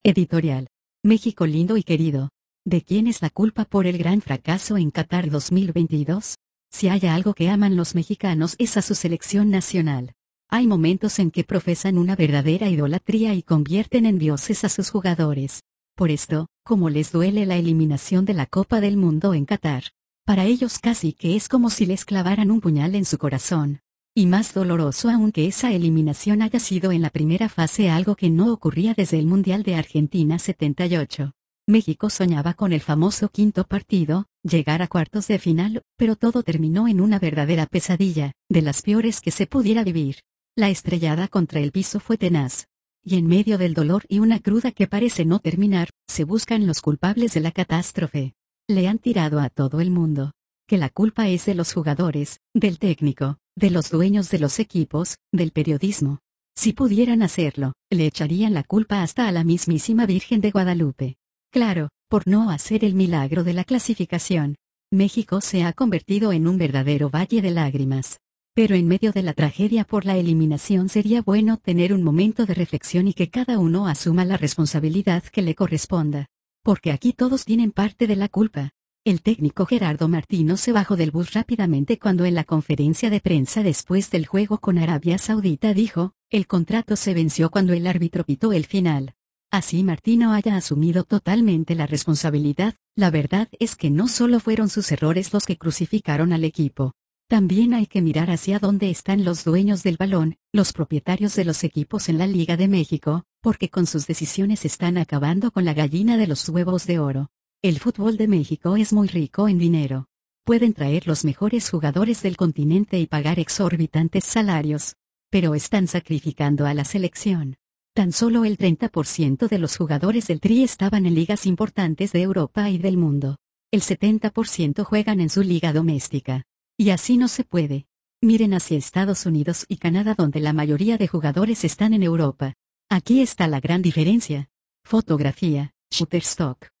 Editorial. México lindo y querido. ¿De quién es la culpa por el gran fracaso en Qatar 2022? Si hay algo que aman los mexicanos es a su selección nacional. Hay momentos en que profesan una verdadera idolatría y convierten en dioses a sus jugadores. Por esto, como les duele la eliminación de la Copa del Mundo en Qatar. Para ellos casi que es como si les clavaran un puñal en su corazón. Y más doloroso aún que esa eliminación haya sido en la primera fase, algo que no ocurría desde el Mundial de Argentina 78. México soñaba con el famoso quinto partido, llegar a cuartos de final, pero todo terminó en una verdadera pesadilla, de las peores que se pudiera vivir. La estrellada contra el piso fue tenaz. Y en medio del dolor y una cruda que parece no terminar, se buscan los culpables de la catástrofe. Le han tirado a todo el mundo. Que la culpa es de los jugadores, del técnico, de los dueños de los equipos, del periodismo. Si pudieran hacerlo, le echarían la culpa hasta a la mismísima Virgen de Guadalupe. Claro, por no hacer el milagro de la clasificación. México se ha convertido en un verdadero valle de lágrimas. Pero en medio de la tragedia por la eliminación sería bueno tener un momento de reflexión y que cada uno asuma la responsabilidad que le corresponda. Porque aquí todos tienen parte de la culpa. El técnico Gerardo Martino se bajó del bus rápidamente cuando en la conferencia de prensa después del juego con Arabia Saudita dijo, el contrato se venció cuando el árbitro pitó el final. Así Martino haya asumido totalmente la responsabilidad, la verdad es que no solo fueron sus errores los que crucificaron al equipo. También hay que mirar hacia dónde están los dueños del balón, los propietarios de los equipos en la Liga de México, porque con sus decisiones están acabando con la gallina de los huevos de oro. El fútbol de México es muy rico en dinero. Pueden traer los mejores jugadores del continente y pagar exorbitantes salarios. Pero están sacrificando a la selección. Tan solo el 30% de los jugadores del Tri estaban en ligas importantes de Europa y del mundo. El 70% juegan en su liga doméstica. Y así no se puede. Miren hacia Estados Unidos y Canadá, donde la mayoría de jugadores están en Europa. Aquí está la gran diferencia. Fotografía, Shutterstock.